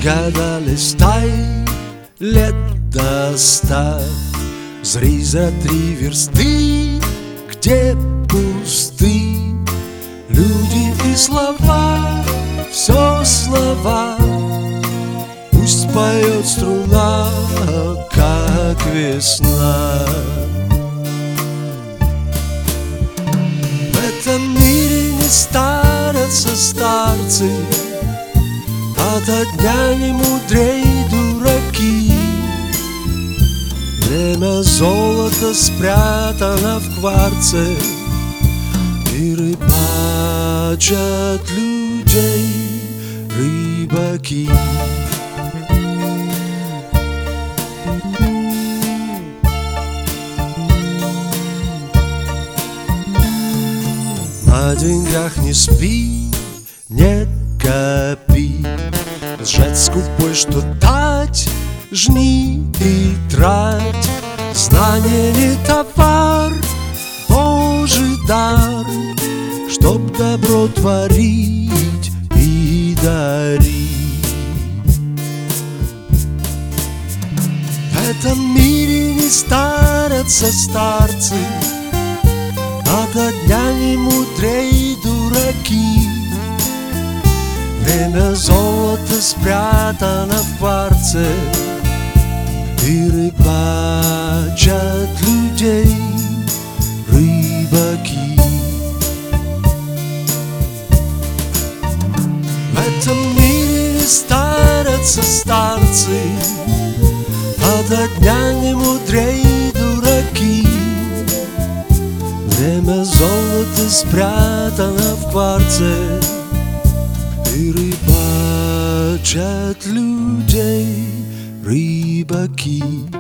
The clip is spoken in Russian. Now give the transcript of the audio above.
года листай, лет до 100. Зри за 3 версты, где пусты люди и слова, все слова. Пусть поет струна, как весна. В этом мире не старятся старцы, ото дня не мудрей дураки. Время золота спрятано в кварце, и рыбачат людей рыбаки. На деньгах не спи, не копи, лжец скупой, что дать, жни и трать. Знание не товар, Божий дар, чтоб добро творить и дарить. В этом мире не старятся старцы, ото дня не мудрей дураки. Время золота спрятано в кварце, и рыбачат людей рыбаки. В этом мире не старятся старцы, ото дня не мудрей дураки. Время золота спрятано в кварце, и рыбачат людей рыбаки.